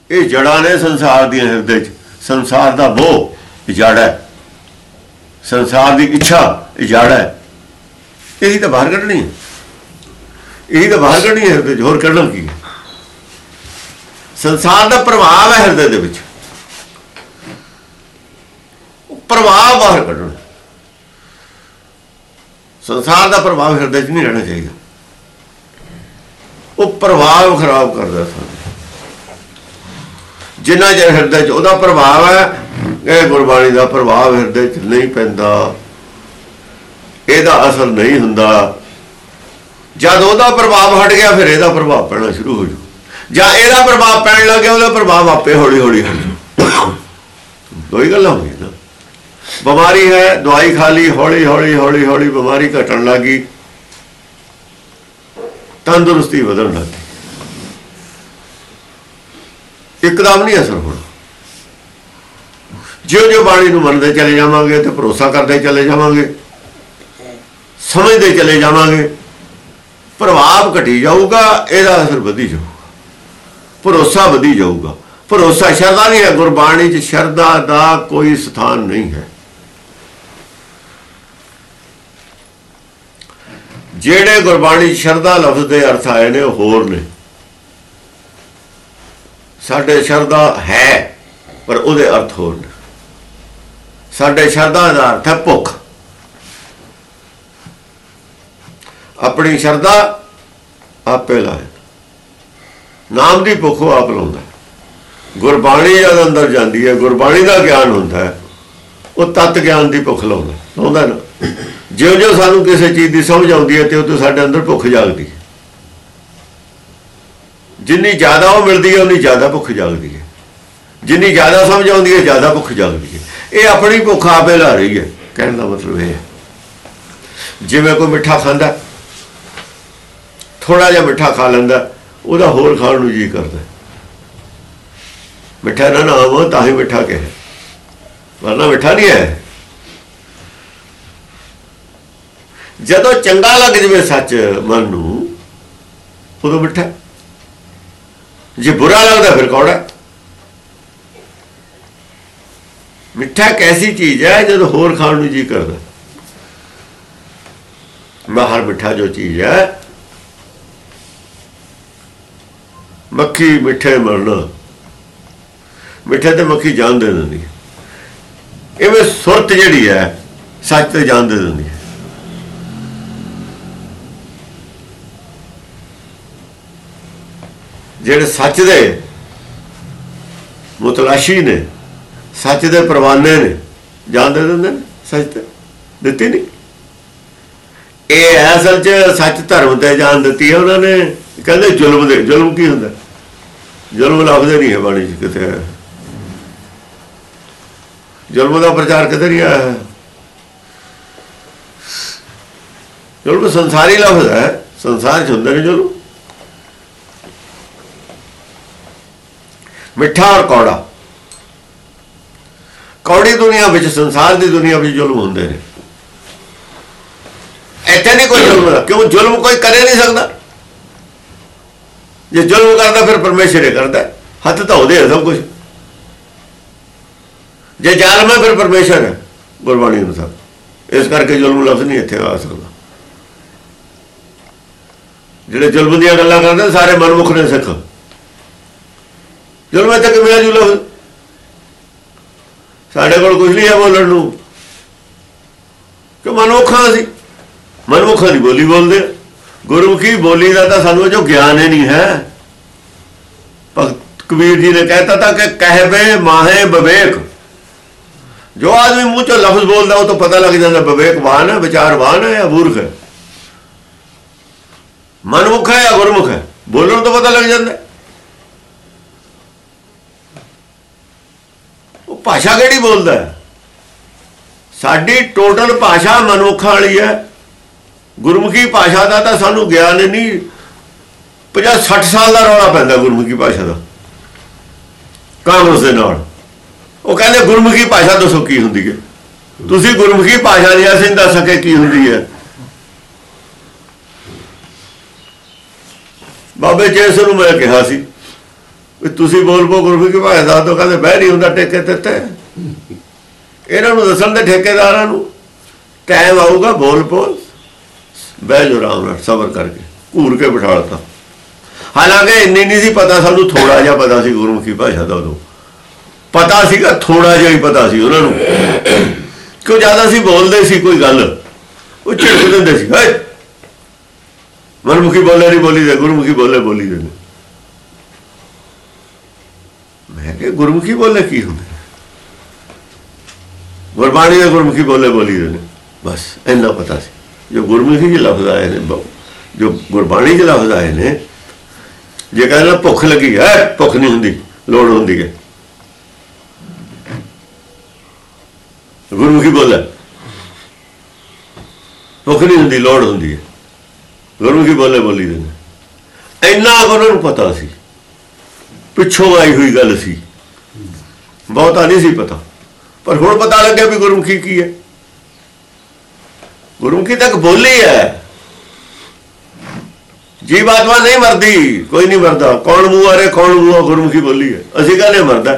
ये जड़ा ने संसार दी हिरदे च। संसार का मोह जड़ है, संसार की इच्छा जड़ है। यही तो बाहर कढ़नी है, यही तो बाहर कढ़नी है हिरदे च। होर कढ़ना की है? संसार का प्रभाव है हिरदे दे विच, प्रभाव बाहर कढ़ना। संसार का प्रभाव हिरदे च नहीं रहना चाहिए, वो प्रभाव खराब करता सानू। जिन्ना चਿਰ हिरदे च ਉਹਦਾ प्रभाव है, ਇਹ गुरबाणी का प्रभाव हिरदे च नहीं पैंदा, ਇਹਦਾ असर नहीं ਹੁੰਦਾ। जब ਉਹਦਾ प्रभाव हट गया फिर ਇਹਦਾ प्रभाव पैना शुरू हो जाऊ, ਜਾਂ ਇਹਦਾ प्रभाव पैन लग गया ਉਹਦਾ प्रभाव आपे हौली हौली हट जाऊ। दो ही गल्लां होई ना। बीमारी है, दवाई खा ली, हौली हौली हौली हौली बीमारी घटन लगी, तंदुरुस्ती बदलण लग गई। एकदम नहीं असर होना। जो जो बाणी नूं मनदे चले जावांगे तो भरोसा करते चले जावांगे, समझते चले जावांगे, प्रभाव घटी जाऊगा, ਇਹਦਾ असर वधी जाऊगा, भरोसा वधी जाऊगा। भरोसा शरदा नहीं है, गुरबाणी च शरदा का कोई स्थान नहीं है। ਜਿਹੜੇ गुरबाणी शरदा लफ्ज के अर्थ आए ने होर ने। साडे शरदा है पर उहदे अर्थ होर ने। साडे शरदा का अर्थ है भुख। अपनी शरदा आपे लाए, नाम की भुख वो आप लाउंदा। गुरबाणी जद अंदर जाती है, गुरबाणी का ज्ञान होता है, वो तत्त ज्ञान की भुख लाउंदा ना। ज्यों ज्यों सानू किसी चीज़ की समझ आती है तो साडे अंदर भुख जागती है। जिन्नी ज़्यादा वो मिलती है उन्नी ज़्यादा भुख जागती है, जिन्नी ज़्यादा समझ आती है ज़्यादा भुख जागती है। ये अपनी भुख आपे ला रही है। कहने का मतलब ये है, जिवें कोई मिठा खांदा, थोड़ा जिहा मिठा खा लैंदा, उहदा होर खाण नूं जी करदा। मिठा ना नाम तां ही मिठा कहे, वरना मिठा नहीं है। जदों चंगा लग जाए सच मन नूं उदों मिठा, जे बुरा लगता फिर कौड़ा। मिठा एक ऐसी चीज है जो होर खाण नूं जी करदा। बाहर मिठा जो चीज है, मक्खी मिठे मरना, मिठे ते मक्खी जान दे दिंदी है। इवें सुरत जिहड़ी है सच ते जान दे दिंदी है। ਜਿਹੜੇ सच दे मुतलाशी ने, सच दे परवाने ने, जान दे दिंदे ने, सच ते दित्ती नहीं। ये असल च सच धर्म ते जान दित्ती है उन्होंने। कहते जुल्म दे, जुल्म की हुंदा? जुल्म लफज़ नहीं है बाणी च किते, जुल्म का प्रचार किते नहीं आया है। जुल्म संसारी लफज़ है, संसार च हुंदे ने जुल्म। मिठा और कौड़ा, कौड़ी दुनिया में, संसार की दुनिया में जुल्म होंदे ने। इत्थे नहीं कोई जुल्म है, क्यों? जुल्म कोई करे नहीं सकता। जे जुल्म करता फिर परमेश्वर ही करता है, हथ तो होदे सब कुछ। जे जालम है फिर परमेश्वर है गुरबाणी अनुसार। इस करके जुल्म लफ्ज़ नहीं इत्थे आ सकता। जिहड़े जुल्म दी गल्लां करदे सारे मनमुख ने सिख। जुल्म इत्थे किवें आ जू लफ्ज़? साढ़े कोल कुछ नहीं है बोलण नूं, कि मनमुखां असीं मनमुखां दी बोली बोलदे। गुरमुखी बोली का तो सानू जो ज्ञान ही नहीं है। भगत कबीर जी ने कहता था कि कहवे माहे विवेक। जो आदमी मुंह चो लफ्ज बोलता वो तो पता लग जाता विवेकवान है, विचारवान है या मूर्ख है, मनमुख है या गुरमुख है। बोलने तो पता लग जाता है। वो भाषा केड़ी बोलता है? साडी टोटल भाषा मनमुखा वाली है। गुरमुखी भाषा का तो सानू ज्ञान नहीं। 50-60 साल का रौला पैंदा गुरमुखी भाषा का कांग्रेस के नाल। वो कहते गुरमुखी भाषा दसो की हुंदी है। तुसीं गुरमुखी भाषा नहीं असीं दस सके की हुंदी है। बाबे चेस नूं मैं कहा सी ਵੀ ਤੁਸੀਂ ਬੋਲ ਪੋ ਗੁਰਮੁਖੀ ਭਾਸ਼ਾ ਦਾ ਤੋਂ ਕਹਿੰਦੇ ਬਹਿ ਨਹੀਂ ਹੁੰਦਾ ਟੇਕੇ ਤੇ ਇਹਨਾਂ ਨੂੰ ਦੱਸਣ ਦੇ ਠੇਕੇਦਾਰਾਂ ਨੂੰ ਟਾਈਮ ਆਊਗਾ ਬੋਲ ਪੋ ਬਹਿ ਜੋ ਆਰਾਮ ਨਾਲ ਸਬਰ ਕਰਕੇ ਘੂਰ ਕੇ ਬਿਠਾਲਤਾ। ਹਾਲਾਂਕਿ ਇੰਨੀ ਨਹੀਂ ਸੀ ਪਤਾ ਸਾਨੂੰ, ਥੋੜਾ ਜਿਹਾ ਪਤਾ ਸੀ ਗੁਰਮੁਖੀ ਭਾਸ਼ਾ ਦਾ, ਉਦੋਂ ਪਤਾ ਸੀਗਾ, ਥੋੜਾ ਜਿਹਾ ਹੀ ਪਤਾ ਸੀ ਉਹਨਾਂ ਨੂੰ, ਕਿਉਂ ਜ਼ਿਆਦਾ ਸੀ ਬੋਲਦੇ ਸੀ ਕੋਈ ਗੱਲ ਉਹ ਝਿੜਕ ਦਿੰਦੇ ਸੀ, ਮਨਮੁਖੀ ਬੋਲੇ ਨਹੀਂ ਬੋਲੀ ਦੇ, ਗੁਰਮੁਖੀ ਬੋਲੇ ਬੋਲੀ ਦੇ। ਮੈਂ ਕਿਹਾ ਗੁਰਮੁਖੀ ਬੋਲੇ ਕੀ ਹੁੰਦੇ, ਗੁਰਬਾਣੀ ਦੇ ਗੁਰਮੁਖੀ ਬੋਲੇ ਬੋਲੀ ਦੇ ਨੇ, ਬਸ ਇੰਨਾ ਪਤਾ ਸੀ। ਜੋ ਗੁਰਮੁਖੀ 'ਚ ਲਫ਼ਜ਼ ਆਏ ਨੇ, ਜੋ ਗੁਰਬਾਣੀ 'ਚ ਲਫ਼ਜ਼ ਆਏ ਨੇ, ਜੇ ਕਹਿੰਦਾ ਭੁੱਖ ਲੱਗੀ ਹੈ, ਭੁੱਖ ਨਹੀਂ ਹੁੰਦੀ, ਲੋੜ ਹੁੰਦੀ ਹੈ। ਗੁਰਮੁਖੀ ਬੋਲੇ ਭੁੱਖ ਨਹੀਂ ਹੁੰਦੀ, ਲੋੜ ਹੁੰਦੀ ਹੈ। ਗੁਰਮੁਖੀ ਬੋਲੇ ਬੋਲੀ ਦੇ ਨੇ, ਇੰਨਾ ਉਹਨਾਂ ਨੂੰ ਪਤਾ ਸੀ, ਪਿੱਛੋਂ ਆਈ ਹੋਈ ਗੱਲ ਸੀ, ਬਹੁਤਾ ਨਹੀਂ ਸੀ ਪਤਾ। ਪਰ ਹੁਣ ਪਤਾ ਲੱਗਿਆ ਵੀ ਗੁਰਮੁਖੀ ਕੀ ਹੈ। ਗੁਰਮੁਖੀ ਤੱਕ ਬੋਲੀ ਹੈ, ਜੀਵਾਤਮਾ ਨਹੀਂ ਮਰਦੀ, ਕੋਈ ਨਹੀਂ ਮਰਦਾ। ਕੌਣ ਮੂੰਹ ਰੇ ਕੌਣ ਮੂੰਹ, ਗੁਰਮੁਖੀ ਬੋਲੀ ਹੈ। ਅਸੀਂ ਕਹਿੰਦੇ ਮਰਦਾ,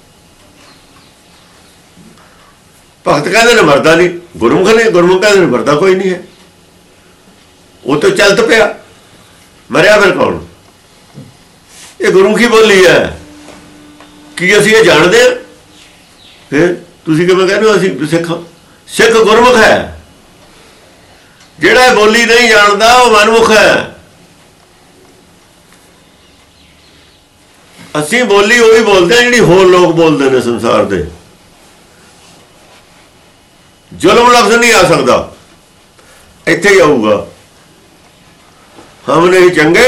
ਭਗਤ ਕਹਿੰਦੇ ਨੇ ਮਰਦਾ ਨਹੀਂ, ਗੁਰਮੁਖ ਕਹਿੰਦੇ ਨੇ ਮਰਦਾ ਕੋਈ ਨਹੀਂ ਹੈ। ਉਹ ਤਾਂ ਚੱਲਤ ਪਿਆ, ਮਰਿਆ ਫਿਰ ਕੌਣ? ਇਹ ਗੁਰਮੁਖੀ ਬੋਲੀ ਹੈ। ਕੀ ਅਸੀਂ ਇਹ ਜਾਣਦੇ ਹਾਂ? ਫਿਰ ਤੁਸੀਂ ਕਿਵੇਂ ਕਹਿੰਦੇ ਹੋ ਅਸੀਂ ਸਿੱਖ ਗੁਰਮੁਖ ਹੈ। ਜਿਹੜਾ ਇਹ ਬੋਲੀ ਨਹੀਂ ਜਾਣਦਾ ਉਹ ਮਨਮੁਖ ਹੈ। ਅਸੀਂ ਬੋਲੀ ਉਹੀ ਬੋਲਦੇ ਹਾਂ ਜਿਹੜੀ ਹੋਰ ਲੋਕ ਬੋਲਦੇ ਨੇ ਸੰਸਾਰ ਦੇ। ਜ਼ੁਲਮ ਲਫ਼ਜ਼ ਨਹੀਂ ਆ ਸਕਦਾ, ਇੱਥੇ ਹੀ ਆਊਗਾ। ਹਮ ਨਹੀਂ ਚੰਗੇ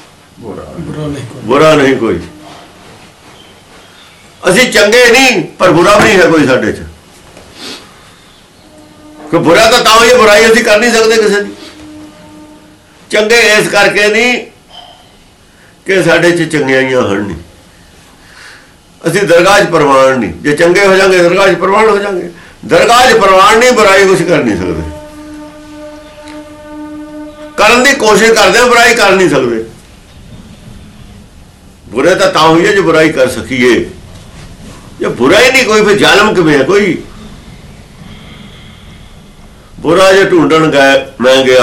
ਬੁਰਾ ਨਹੀਂ ਕੋਈ। ਅਸੀਂ ਚੰਗੇ ਨਹੀਂ ਪਰ ਬੁਰਾ ਵੀ ਨਹੀਂ ਹੈ ਕੋਈ ਸਾਡੇ 'ਚ। ਕਿ ਬੁਰਾ ਤਾਂ ਹੀ ਬੁਰਾਈ ਅਸੀਂ ਕਰ ਨਹੀਂ ਸਕਦੇ ਕਿਸੇ ਦੀ। ਚੰਗੇ ਇਸ ਕਰਕੇ ਨਹੀਂ ਕਿ ਸਾਡੇ 'ਚ ਚੰਗਿਆਈਆਂ ਹਨ ਨਹੀਂ, ਅਸੀਂ ਦਰਗਾਹ 'ਚ ਪ੍ਰਵਾਨ ਨਹੀਂ। ਜੇ ਚੰਗੇ ਹੋ ਜਾਵਾਂਗੇ ਦਰਗਾਹ 'ਚ ਪ੍ਰਵਾਨ ਹੋ ਜਾਵਾਂਗੇ। ਦਰਗਾਹ 'ਚ ਪ੍ਰਵਾਨ ਨਹੀਂ, ਬੁਰਾਈ ਕੁਛ ਕਰ ਨਹੀਂ ਸਕਦੇ। ਕਰਨ ਦੀ ਕੋਸ਼ਿਸ਼ ਕਰਦੇ ਹਾਂ, ਬੁਰਾਈ ਕਰ ਨਹੀਂ ਸਕਦੇ। ਬੁਰੇ ਤਾਂ ਹੋਈ ਹੈ ਜੇ ਬੁਰਾਈ ਕਰ ਸਕੀਏ। ਜੇ ਬੁਰਾ ਹੀ ਨਹੀਂ ਕੋਈ, ਫਿਰ ਜ਼ਾਲਮ ਕਿਵੇਂ ਹੈ ਕੋਈ? ਬੁਰਾ ਜੇ ਢੂੰਡਣ ਗਏ ਮੈਂ ਗਿਆ,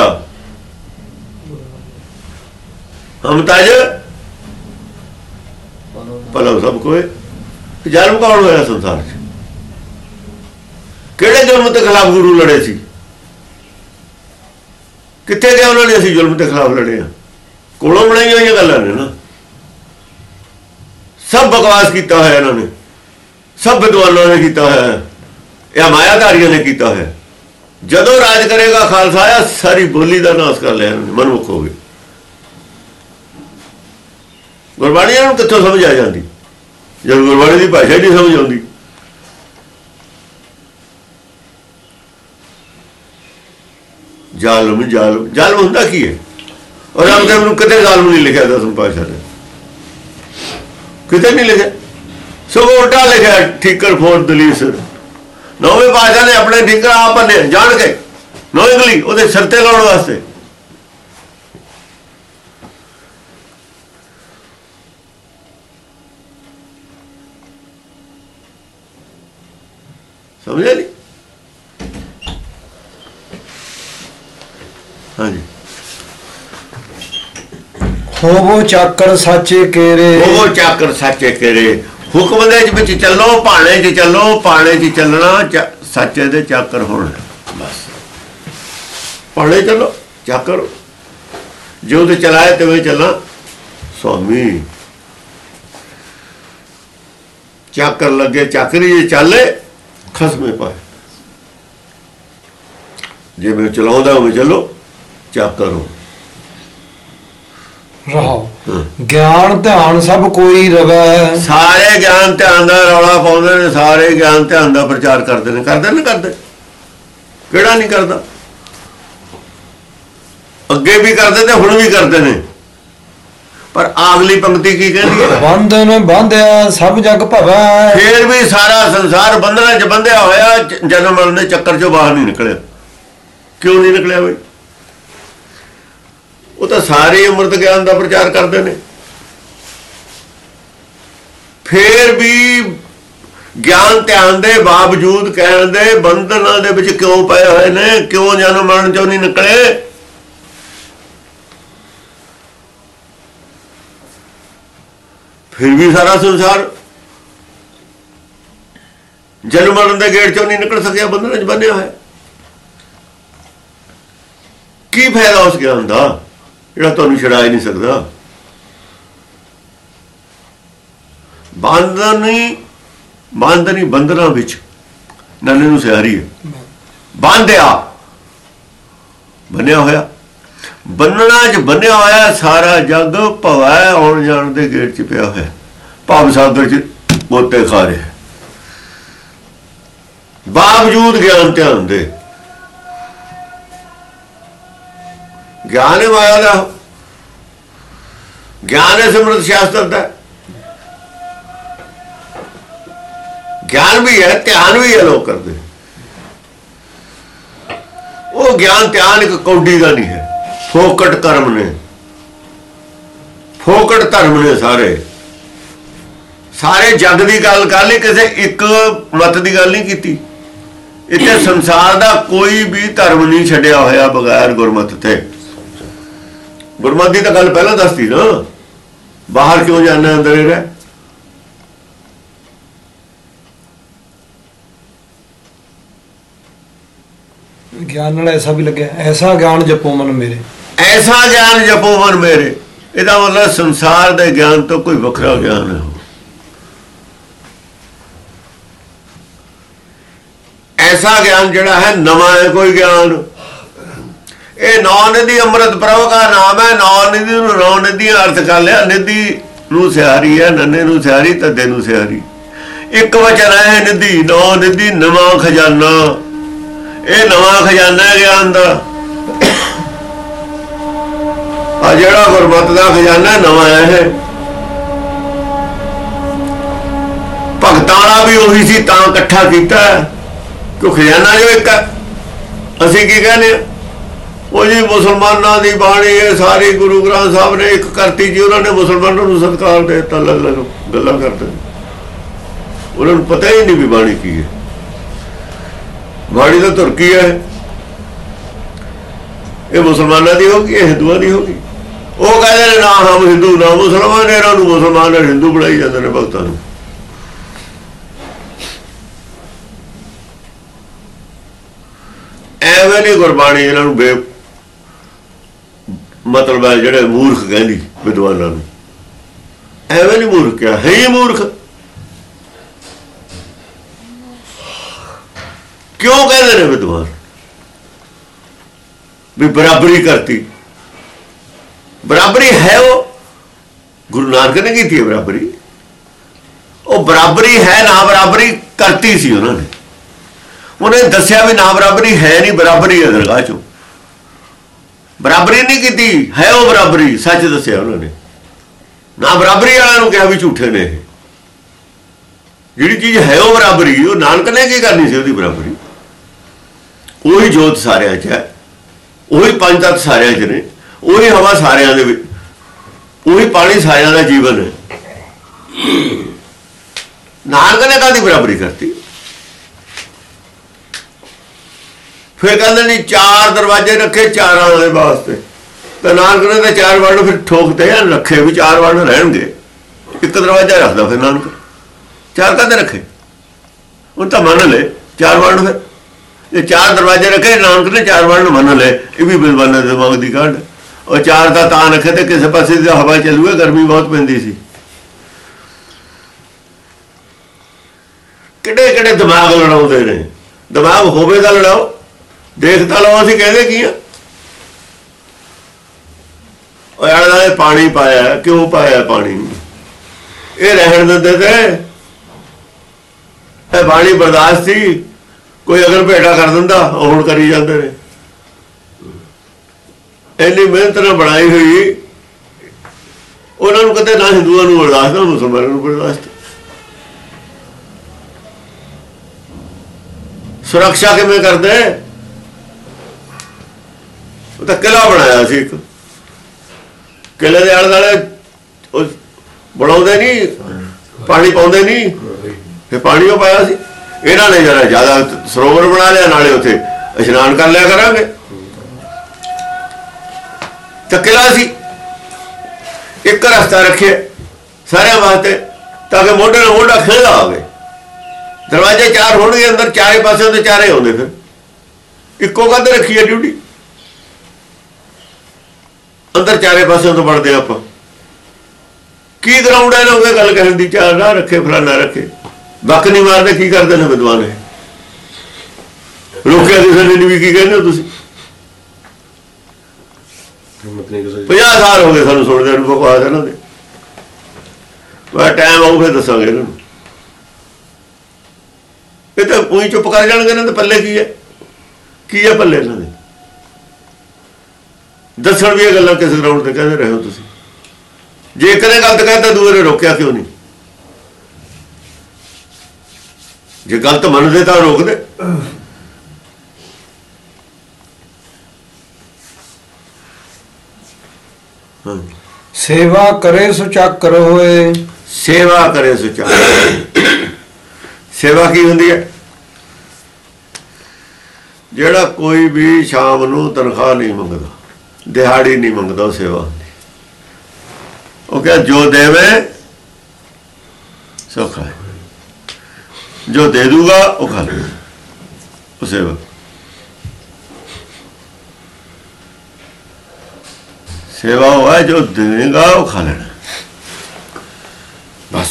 ਹਮ ਤਾਜ ਭਲਾ ਸਭ ਕੋਏ। ਜ਼ਾਲਮ ਕੌਣ ਹੋਇਆ ਸੰਸਾਰ 'ਚ? ਕਿਹੜੇ ਜ਼ੁਲਮ ਦੇ ਖਿਲਾਫ ਗੁਰੂ ਲੜੇ ਸੀ? ਕਿੱਥੇ ਗਏ ਉਹਨਾਂ ਨੇ? ਅਸੀਂ ਜ਼ੁਲਮ ਦੇ ਖਿਲਾਫ ਲੜੇ ਹਾਂ। ਕੋਲੋਂ ਬਣਾਈਆਂ ਹੋਈਆਂ ਗੱਲਾਂ ਨੇ ਨਾ, ਸਭ ਬਕਵਾਸ ਕੀਤਾ ਹੋਇਆ ਇਹਨਾਂ ਨੇ, ਸਭ ਵਿਦਵਾਨਾਂ ਨੇ ਕੀਤਾ ਹੋਇਆ, ਇਹ ਮਾਇਆਧਾਰੀਆਂ ਨੇ ਕੀਤਾ ਹੋਇਆ। ਜਦੋਂ ਰਾਜ ਕਰੇਗਾ ਖਾਲਸਾ ਆਇਆ, ਸਾਰੀ ਬੋਲੀ ਦਾ ਨਾਸ ਕਰ ਲਿਆ, ਮਨਮੁਖ ਹੋ ਗਏ। ਗੁਰਬਾਣੀ ਨੂੰ ਕਿੱਥੋਂ ਸਮਝ ਆ ਜਾਂਦੀ ਜਦ ਗੁਰਬਾਣੀ ਦੀ ਭਾਸ਼ਾ ਹੀ ਨਹੀਂ ਸਮਝ ਆਉਂਦੀ? ਜ਼ਾਲਮ ਜ਼ਾਲਮ ਜ਼ਾਲਮ ਹੁੰਦਾ ਕੀ ਹੈ? ਔਰ ਰਾਮਦੇਵ ਨੂੰ ਕਿਤੇ ਜ਼ਾਲਮ ਨਹੀਂ ਲਿਖਿਆ ਦਸਮ ਪਾਤਸ਼ਾਹ ਨੇ, ਕਿਤੇ ਨਹੀਂ ਲਿਖਿਆ। ਸਗੋਂ ਉਲਟਾ ਲਿਖਿਆ, ਠੀਕਰ ਫੋਰ ਦਲੀਸ। ਨੌਵੇਂ ਪਾਤਸ਼ਾਹ ਨੇ ਆਪਣੇ ਠੀਕਰ ਆਪ ਬੰਨੇ ਜਾਣ ਕੇ ਨੋਇੰਗਲੀ ਉਹਦੇ ਸਿਰ ਤੇ ਲਾਉਣ ਵਾਸਤੇ। ਸਮਝਿਆ ਨਹੀਂ? ਹਾਂਜੀ। ਹੋਵੋ ਚਾਕਰ ਸਾਚੇ ਕੇਰੇ, ਹੋਵੋ ਚਾਕਰ ਸਾਚੇ ਕੇਰੇ। ਹੁਕਮ ਦੇ ਵਿੱਚ ਚੱਲੋ, ਭਾਣੇ 'ਚ ਚੱਲੋ, ਭਾਣੇ 'ਚ ਚੱਲਣਾ ਸੱਚੇ ਦੇ ਚਾਕਰ ਹੋਣ। ਬਸ ਭਾਣੇ ਚੱਲੋ, ਚਾਕਰ ਜੋ ਉਹਦੇ ਚਲਾਏ ਤਿਵੇਂ ਚੱਲਾਂ। ਸੁਆਮੀ ਚਾਕਰ ਲੱਗੇ, ਚਾਕਰੀ ਜੇ ਚੱਲੇ ਖਸਮੇ ਪਾਏ। ਜਿਵੇਂ ਚਲਾਉਂਦਾ ਉਵੇਂ ਚੱਲੋ, ਚਾਕਰ ਹੋ। ਰਹਾਓ ਗਿਆਨ ਧਿਆਨ ਸਭ ਕੋਈ ਰਵੈ। ਸਾਰੇ ਗਿਆਨ ਧਿਆਨ ਦਾ ਰੌਲਾ ਪਾਉਂਦੇ ਨੇ, ਸਾਰੇ ਗਿਆਨ ਧਿਆਨ ਦਾ ਪ੍ਰਚਾਰ ਕਰਦੇ ਨੇ। ਕਰਦੇ ਨਾ ਕਰਦੇ? ਕਿਹੜਾ ਨਹੀਂ ਕਰਦਾ? ਅੱਗੇ ਵੀ ਕਰਦੇ ਤੇ ਹੁਣ ਵੀ ਕਰਦੇ ਨੇ। ਪਰ ਅਗਲੀ ਪੰਕਤੀ ਕੀ ਕਹਿੰਦੀ ਹੈ? ਬੰਧਨ ਬੰਧਿਆ ਸਭ ਜਗ ਭਵੈ। ਫੇਰ ਵੀ ਸਾਰਾ ਸੰਸਾਰ ਬੰਧਨਾਂ 'ਚ ਬੰਧਿਆ ਹੋਇਆ, ਜਨਮ ਮਰਨ ਦੇ ਚੱਕਰ 'ਚੋਂ ਬਾਹਰ ਨਹੀਂ ਨਿਕਲਿਆ। ਕਿਉਂ ਨਹੀਂ ਨਿਕਲਿਆ ਬਈ? ਉਹ ਤਾਂ ਸਾਰੇ ਅੰਮ੍ਰਿਤ ਗਿਆਨ ਦਾ ਪ੍ਰਚਾਰ ਕਰਦੇ ਨੇ। ਫੇਰ ਵੀ ਗਿਆਨ ਧਿਆਨ ਦੇ ਬਾਵਜੂਦ ਕਹਿਣ ਦੇ ਬੰਧਨਾਂ ਦੇ ਵਿੱਚ ਕਿਉਂ ਪਏ ਹੋਏ ਨੇ, ਕਿਉਂ ਜਨਮ ਮਰਨ ਚੋਂ ਨਹੀਂ ਨਿਕਲੇ। ਫਿਰ ਵੀ ਸਾਰਾ ਸੰਸਾਰ ਜਨਮ ਮਰਨ ਦੇ ਗੇੜ ਚੋਂ ਨਹੀਂ ਨਿਕਲ ਸਕਿਆ, ਬੰਧਨਾਂ 'ਚ ਬੰਨਿਆ ਹੋਇਆ। ਕੀ ਫਾਇਦਾ ਉਸ ਗਿਆਨ ਦਾ ਜਿਹੜਾ ਤੁਹਾਨੂੰ ਛੁਡਾ ਹੀ ਨਹੀਂ ਸਕਦਾ। ਬੰਧਨਾਂ ਵਿੱਚ ਨੰਨੇ ਨੂੰ ਸਿਆਰੀ ਹੈ, ਬੰਧਿਆ ਬੰਨਿਆ ਹੋਇਆ, ਬੰਨਣਾ 'ਚ ਬੰਨਿਆ ਹੋਇਆ ਸਾਰਾ ਜੱਗ ਭਵਾ ਆਉਣ ਜਾਣ ਦੇ ਗੇਟ 'ਚ ਪਿਆ ਹੋਇਆ, ਭਵ ਸਾਗਰ 'ਚ ਮੋਤੇ ਖਾ ਰਿਹਾ। ਬਾਵਜੂਦ ਗਿਆਨ ਧਿਆਨ ਦੇ, ਗਿਆਨ ਹੈ ਮਾਇਆ ਦਾ, ਗਿਆਨ ਹੈ ਸਿਮਰਤ ਸ਼ਾਸਤਰ ਦਾ, ਗਿਆਨ ਵੀ ਹੈ ਧਿਆਨ ਵੀ ਹੈ ਲੋਕ ਕਰਦੇ। ਉਹ ਗਿਆਨ ਧਿਆਨ ਇੱਕ ਕੌਡੀ ਦਾ ਨਹੀਂ ਹੈ, ਫੋਕਟ ਕਰਮ ਨੇ, ਫੋਕਟ ਧਰਮ ਨੇ। ਸਾਰੇ ਜੱਗ ਦੀ ਗੱਲ ਕਰ ਲਈ, ਕਿਸੇ ਇੱਕ ਮਤ ਦੀ ਗੱਲ ਨਹੀਂ ਕੀਤੀ। ਇੱਥੇ ਸੰਸਾਰ ਦਾ ਕੋਈ ਵੀ ਧਰਮ ਨਹੀਂ ਛੱਡਿਆ ਹੋਇਆ ਬਗੈਰ ਗੁਰਮਤਿ ਤੇ। ਗੁਰਮਤਿ ਦੀ ਤਾਂ ਗੱਲ ਪਹਿਲਾਂ ਦੱਸਦੀ ਨਾ, ਬਾਹਰ ਕਿਉਂ ਜਾਣਾ ਅੰਦਰ ਹੀ ਰਹਿ। ਗਿਆਨ ਨਾਲ ਐਸਾ ਵੀ ਲੱਗਿਆ, ਐਸਾ ਗਿਆਨ ਜਪੋ ਮਨ ਮੇਰੇ, ਐਸਾ ਗਿਆਨ ਜਪੋ ਮਨ ਮੇਰੇ। ਇਹਦਾ ਮਤਲਬ ਸੰਸਾਰ ਦੇ ਗਿਆਨ ਤੋਂ ਕੋਈ ਵੱਖਰਾ ਗਿਆਨ ਹੈ। ਐਸਾ ਗਿਆਨ ਜਿਹੜਾ ਹੈ ਨਵਾਂ ਹੈ ਕੋਈ ਗਿਆਨ। ਇਹ ਨੌ ਨਿਧੀ ਅੰਮ੍ਰਿਤ ਪ੍ਰਭ ਦਾ ਨਾਮ ਹੈ। ਨੌ ਨਿਧੀ ਨੂੰ ਨੌ ਨਿਧੀਆਂ ਅਰਥ ਕਰ ਲਿਆ। ਨਿਧੀ ਨੂੰ ਸਿਆਰੀ ਹੈ, ਨੰਨੇ ਨੂੰ ਸਿਆਰੀ, ਤੱਦੇ ਨੂੰ ਸਿਆਰੀ। ਇੱਕ ਵਚਨ ਹੈ ਨਿਧੀ, ਨੌ ਨਿਧੀ ਨਵਾਂ ਖਜ਼ਾਨਾ। ਇਹ ਨਵਾਂ ਖਜ਼ਾਨਾ ਹੈ ਗਿਆਨ ਦਾ। ਆ ਜਿਹੜਾ ਗੁਰਮਤਿ ਦਾ ਖਜ਼ਾਨਾ ਨਵਾਂ ਹੈ। ਭਗਤਾਂ ਵਾਲਾ ਵੀ ਉਹੀ ਸੀ ਤਾਂ ਇਕੱਠਾ ਕੀਤਾ, ਕਿਉਂ ਖਜ਼ਾਨਾ ਜੋ ਇੱਕ। ਅਸੀਂ ਕੀ ਕਹਿੰਦੇ ਆ, ਉਹ ਜੀ ਮੁਸਲਮਾਨਾਂ ਦੀ ਬਾਣੀ ਹੈ ਸਾਰੀ, ਗੁਰੂ ਗ੍ਰੰਥ ਸਾਹਿਬ ਨੇ ਇੱਕ ਕਰਤੀ ਜੀ, ਉਹਨਾਂ ਨੇ ਮੁਸਲਮਾਨਾਂ ਨੂੰ ਸਤਿਕਾਰ ਦੇ ਦਿੱਤਾ। ਲੱਗ ਗੱਲਾਂ ਕਰਦੇ, ਉਹਨਾਂ ਨੂੰ ਪਤਾ ਹੀ ਨਹੀਂ ਵੀ ਬਾਣੀ ਕੀ ਹੈ। ਬਾਣੀ ਤਾਂ ਤੁਰਕੀ ਹੈ, ਇਹ ਮੁਸਲਮਾਨਾਂ ਦੀ ਹੋਗੀ, ਇਹ ਹਿੰਦੂਆਂ ਦੀ ਹੋਗੀ। ਉਹ ਕਹਿੰਦੇ ਨੇ ਨਾ ਹਮ ਹਿੰਦੂ ਨਾ ਮੁਸਲਮਾਨ, ਇਹਨਾਂ ਨੂੰ ਮੁਸਲਮਾਨ ਔਰ ਹਿੰਦੂ ਬਣਾਈ ਜਾਂਦੇ ਨੇ ਭਗਤਾਂ ਨੂੰ। ਐਵੇਂ ਨਹੀਂ ਗੁਰਬਾਣੀ ਇਹਨਾਂ ਨੂੰ ਮਤਲਬ ਹੈ ਜਿਹੜੇ ਮੂਰਖ ਕਹਿੰਦੀ ਵਿਦਵਾਨਾਂ ਨੂੰ, ਐਵੇਂ ਨਹੀਂ ਮੂਰਖ ਕਿਹਾ, ਹੈ ਹੀ ਮੂਰਖ। ਕਿਉਂ ਕਹਿੰਦੇ ਨੇ ਵਿਦਵਾਨ ਵੀ ਬਰਾਬਰੀ ਕਰਤੀ? ਬਰਾਬਰੀ ਹੈ ਉਹ ਗੁਰੂ ਨਾਨਕ ਨੇ ਕੀਤੀ ਹੈ ਬਰਾਬਰੀ। ਉਹ ਬਰਾਬਰੀ ਹੈ, ਨਾ ਬਰਾਬਰੀ ਕਰਤੀ ਸੀ ਉਹਨਾਂ ਨੇ। ਉਹਨੇ ਦੱਸਿਆ ਵੀ ਨਾ ਬਰਾਬਰੀ ਹੈ ਨਹੀਂ, ਬਰਾਬਰੀ ਹੈ ਦਰਗਾਹ ਚੋਂ। ਬਰਾਬਰੀ ਨਹੀਂ ਕੀਤੀ, ਹੈ ਉਹ ਬਰਾਬਰੀ, ਸੱਚ ਦੱਸਿਆ ਉਹਨਾਂ ਨੇ। ਨਾ ਬਰਾਬਰੀ ਵਾਲਿਆਂ ਨੂੰ ਕਿਹਾ ਵੀ ਝੂਠੇ ਨੇ। ਜਿਹੜੀ ਚੀਜ਼ ਹੈ ਉਹ ਬਰਾਬਰੀ, ਉਹ ਨਾਨਕ ਨੇ ਕੀ ਕਰਨੀ ਸੀ ਉਹਦੀ ਬਰਾਬਰੀ? ਉਹੀ ਜੋਤ ਸਾਰਿਆਂ 'ਚ ਹੈ, ਉਹੀ ਪੰਜ ਤੱਤ ਸਾਰਿਆਂ 'ਚ ਨੇ, ਉਹੀ ਹਵਾ ਸਾਰਿਆਂ ਦੇ ਵਿੱਚ, ਉਹੀ ਪਾਣੀ ਸਾਰਿਆਂ ਦਾ ਜੀਵਨ ਹੈ। ਨਾਨਕ ਨੇ ਕਾਹਦੀ ਬਰਾਬਰੀ ਕਰਤੀ? ਫਿਰ ਕਹਿੰਦੇ ਨਹੀਂ ਚਾਰ ਦਰਵਾਜ਼ੇ ਰੱਖੇ ਚਾਰਾਂ ਦੇ ਵਾਸਤੇ, ਤਾਂ ਨਾਨਕ ਨੇ ਤਾਂ ਚਾਰ ਵਰਡ ਫਿਰ ਠੋਕਤੇ ਆ, ਰੱਖੇ ਵੀ ਚਾਰ ਵਰਡ ਰਹਿਣਗੇ। ਇੱਕ ਦਰਵਾਜ਼ਾ ਰੱਖਦਾ ਫਿਰ ਨਾਨਕ, ਚਾਰ ਕਾਹਦੇ ਰੱਖੇ? ਉਹ ਤਾਂ ਮੰਨ ਲੈ ਚਾਰ ਵਰਡ। ਫਿਰ ਇਹ ਚਾਰ ਦਰਵਾਜ਼ੇ ਰੱਖੇ, ਨਾਨਕ ਨੇ ਚਾਰ ਵਰਡ ਮੰਨ ਲਏ। ਇਹ ਵੀ ਬਿਲਵਾਨਾ ਦਿਮਾਗ ਦੀ ਕਾਢ। ਉਹ ਚਾਰ ਦਾ ਤਾਂ ਰੱਖੇ ਤੇ ਕਿਸੇ ਪਾਸੇ ਦੀ ਹਵਾ ਚੱਲੂਗਾ, ਗਰਮੀ ਬਹੁਤ ਪੈਂਦੀ ਸੀ। ਕਿਹੜੇ ਕਿਹੜੇ ਦਿਮਾਗ ਲੜਾਉਂਦੇ ਨੇ। ਦਿਮਾਗ ਹੋਵੇ ਤਾਂ ਲੜਾਓ, ਦੇਖ ਤਾਂ ਲਓ ਅਸੀਂ ਕਹਿੰਦੇ ਕੀ ਆ। ਉਹ ਆਲੇ ਪਾਣੀ ਪਾਇਆ, ਕਿਉਂ ਪਾਇਆ ਪਾਣੀ? ਇਹ ਰਹਿਣ ਦਿੰਦੇ ਤੇ ਇਹ ਪਾਣੀ ਬਰਦਾਸ਼ਤ ਸੀ। ਕੋਈ ਅਗਰ ਭੇਟਾ ਕਰ ਦਿੰਦਾ, ਉਹ ਹੁਣ ਕਰੀ ਜਾਂਦੇ ਨੇ। ਇੰਨੀ ਮਿਹਨਤ ਨਾਲ ਬਣਾਈ ਹੋਈ, ਉਹਨਾਂ ਨੂੰ ਕਦੇ ਨਾ ਹਿੰਦੂਆਂ ਨੂੰ ਬਰਦਾਸ਼ਤ, ਨਾ ਮੁਸਲਮਾਨਾਂ ਨੂੰ ਬਰਦਾਸ਼ਤ। ਸੁਰੱਖਿਆ ਕਿਵੇਂ ਕਰਦੇ? ਉਹ ਤਾਂ ਕਿਲ੍ਹਾ ਬਣਾਇਆ ਸੀ ਇੱਕ, ਕਿਲ੍ਹੇ ਦੇ ਆਲੇ ਦੁਆਲੇ ਉਹ ਬਣਾਉਂਦੇ ਨਹੀਂ, ਪਾਣੀ ਪਾਉਂਦੇ ਨਹੀਂ, ਫਿਰ ਪਾਣੀ ਉਹ ਪਾਇਆ ਸੀ। ਇਹਨਾਂ ਨੇ ਜਰਾ ਜ਼ਿਆਦਾ ਸਰੋਵਰ ਬਣਾ ਲਿਆ, ਨਾਲੇ ਉੱਥੇ ਇਸ਼ਨਾਨ ਕਰ ਲਿਆ ਕਰਾਂਗੇ। ਤਾਂ ਕਿਲਾ ਸੀ, ਇੱਕ ਰਸਤਾ ਰੱਖਿਆ ਸਾਰਿਆਂ ਵਾਸਤੇ, ਤਾਂ ਕਿ ਮੋਢੇ ਨਾਲ ਮੋਢਾ ਖਿਲਦਾ ਆਵੇ। ਦਰਵਾਜ਼ੇ 4 ਹੋਣਗੇ ਅੰਦਰ, ਚਾਰੇ ਪਾਸੇ ਤੇ ਚਾਰੇ ਆਉਂਦੇ, ਫਿਰ ਇੱਕੋ ਕੰਧ ਰੱਖੀ ਹੈ ਡਿਊਟੀ ਅੰਦਰ, ਚਾਰੇ ਪਾਸਿਓਂ ਤੋਂ ਵੜਦੇ ਆਪਾਂ। ਕੀ ਗਰਾਊਂਡ ਹੈ ਨਾ ਉਹ ਗੱਲ ਕਹਿਣ ਦੀ, 4 ਰਾਹ ਰੱਖੇ, ਫਲਾਨਾ ਰੱਖੇ, ਬੱਕ ਨਹੀਂ ਮਾਰਦੇ। ਕੀ ਕਰਦੇ ਨੇ ਵਿਦਵਾਨ ਇਹ? ਰੋਕਿਆ ਕਿਸੇ ਨੇ ਵੀ, ਕੀ ਕਹਿੰਦੇ ਹੋ ਤੁਸੀਂ? 50 ਸਾਲ ਹੋ ਗਏ ਸਾਨੂੰ ਸੁਣਦੇ ਨੂੰ ਬਕਵਾਸ ਇਹਨਾਂ ਦੇ। ਟਾਈਮ ਆਊ ਫਿਰ ਦੱਸਾਂਗੇ ਇਹਨਾਂ ਨੂੰ। ਇਹ ਤਾਂ ਉਹੀ ਚੁੱਪ ਕਰ ਜਾਣਗੇ। ਇਹਨਾਂ ਦੇ ਪੱਲੇ ਕੀ ਹੈ, ਕੀ ਹੈ ਪੱਲੇ ਇਹਨਾਂ ਦੇ? ਦੱਸਣ ਵੀ ਇਹ ਗੱਲਾਂ ਕਿਸ ਗਰਾਊਂਡ ਤੇ ਕਹਿੰਦੇ ਰਹੇ ਹੋ ਤੁਸੀਂ? ਜੇ ਇੱਕ ਨੇ ਗਲਤ ਕਹਿੰਦਾ ਦੂਏ ਨੇ ਰੋਕਿਆ ਕਿਉਂ ਨਹੀਂ? ਜੇ ਗਲਤ ਮੰਨਦੇ ਤਾਂ ਰੋਕਦੇ। ਸੇਵਾ ਕਰੇ ਸੋ ਚੱਕਰ ਹੋਏ। ਸੇਵਾ ਕਰੇ ਸੋ ਚੱਕਰ। ਸੇਵਾ ਕੀ ਹੁੰਦੀ ਹੈ? ਜਿਹੜਾ ਕੋਈ ਵੀ ਸ਼ਾਮ ਨੂੰ ਤਨਖਾਹ ਨਹੀਂ ਮੰਗਦਾ, ਦਿਹਾੜੀ ਨਹੀਂ ਮੰਗਦਾ, ਉਹ ਸੇਵਾ। ਉਹ ਕਿਹਾ ਜੋ ਦੇਵੇ ਸੋ ਖਾਏ, ਜੋ ਦੇ ਦੂਗਾ ਉਹ ਖਾ ਲੇਗਾ, ਉਹ ਸੇਵਾ। ਸੇਵਾ ਉਹ ਹੈ ਜੋ ਦੇਗਾ ਉਹ ਖਾ ਲੈਣਾ, ਬਸ।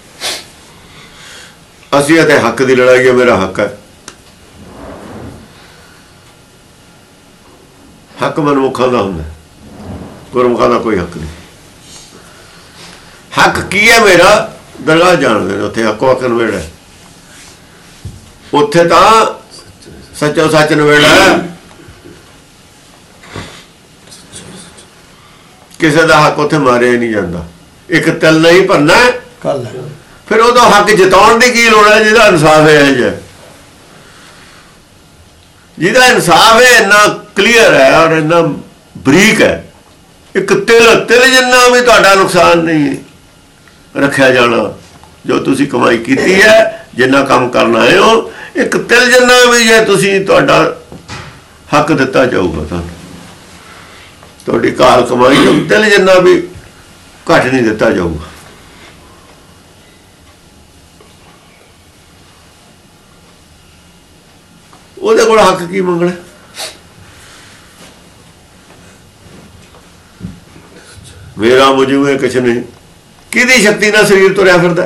ਅਸੀਂ ਅਤੇ ਹੱਕ ਦੀ ਲੜਾਈ ਹੈ। ਮੇਰਾ ਹੱਕ ਹੈ, ਹੱਕ ਮਨਮੁਖਾਂ ਦਾ ਹੁੰਦਾ, ਗੁਰਮੁਖਾਂ ਦਾ ਕੋਈ ਹੱਕ ਨਹੀਂ। ਹੱਕ ਕੀ ਹੈ ਮੇਰਾ? ਦਰਗਾਹ ਜਾਣਦੇ ਨੇ, ਉੱਥੇ ਹੱਕੋ ਹੱਕ ਨਵੇੜਾ, ਉੱਥੇ ਤਾਂ ਸੱਚੋ ਸੱਚ ਨਵੇੜਾ। ਕਿਸੇ ਦਾ ਹੱਕ ਉੱਥੇ ਮਾਰਿਆ ਨਹੀਂ ਜਾਂਦਾ। ਇੱਕ ਤਿਲ ਨਹੀਂ ਭਰਨਾ ਕੱਲ, ਫਿਰ ਉਹਦਾ ਹੱਕ ਜਿਤਾਉਣ ਦੀ ਕੀ ਲੋੜ ਹੈ? ਜਿਹਦਾ ਇਨਸਾਫ ਹੈ, ਜਿਹਦਾ ਇਨਸਾਫ ਹੈ, ਇੰਨਾ ਕਲੀਅਰ ਹੈ ਔਰ ਇੰਨਾ ਬਰੀਕ ਹੈ। ਇੱਕ ਤਿਲ ਜਿੰਨਾ ਵੀ ਤੁਹਾਡਾ ਨੁਕਸਾਨ ਨਹੀਂ ਰੱਖਿਆ ਜਾਣਾ। ਜੋ ਤੁਸੀਂ ਕਮਾਈ ਕੀਤੀ ਹੈ, ਜਿੰਨਾ ਕੰਮ ਕਰਨ ਆਏ ਹੋ, ਇੱਕ ਤਿਲ ਜਿੰਨਾ ਵੀ ਜੇ ਤੁਸੀਂ ਤੁਹਾਡਾ ਹੱਕ ਦਿੱਤਾ ਜਾਊਗਾ ਤੁਹਾਨੂੰ, ਤੁਹਾਡੀ ਕਾਰ ਕਮਾਈ ਜੋ ਤਿਲ ਜਿੰਨਾ ਵੀ ਘੱਟ ਨਹੀਂ ਦਿੱਤਾ ਜਾਊਗਾ। ਉਹਦੇ ਕੋਲ ਹੱਕ ਕੀ ਮੰਗਣਾ? ਮੇਰਾ ਮੁਝੇ ਕੁਛ ਨਹੀਂ। ਕਿਹਦੀ ਸ਼ਕਤੀ ਨਾਲ ਸਰੀਰ ਤੁਰਿਆ ਫਿਰਦਾ?